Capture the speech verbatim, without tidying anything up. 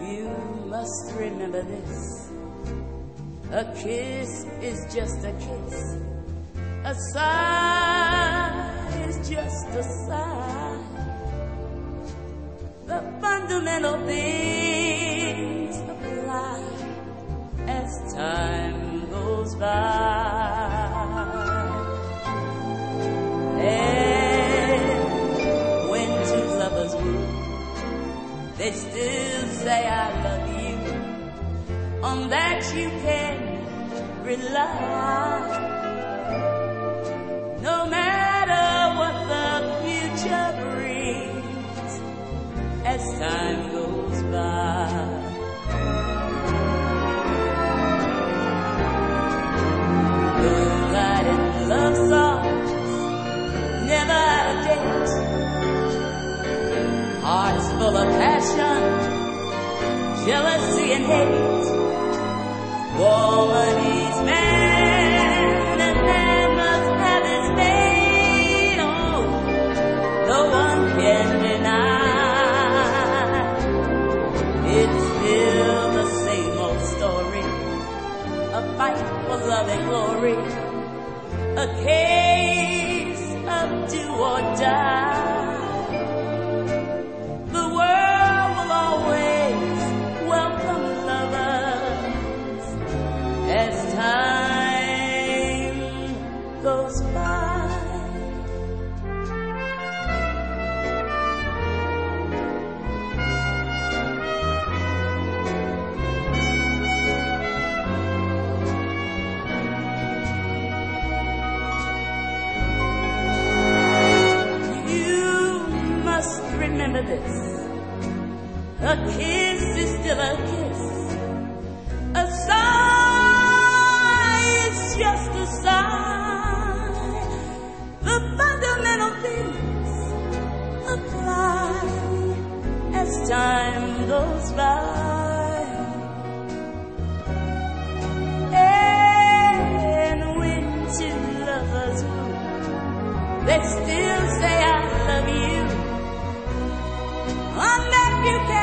You must remember this. A kiss is just a kiss. A sigh is just a sigh. The fundamental things apply as time goes by. And when two lovers woo, they still say I love you. On that you can rely. No matter what the future brings as time goes by. Moonlight and love songs never out of date. Hearts full of passion, jealousy and hate. Woman is man, and man must have his fate. Oh, no one can deny. It's still the same old story. A fight for love and glory. A case of do or die. The world will always welcome lovers as time goes by. You must remember this. A kiss is still a kiss. A sigh is just a sigh. The fundamental things apply as time goes by. And when two lovers woo, they still say I love you. On that you can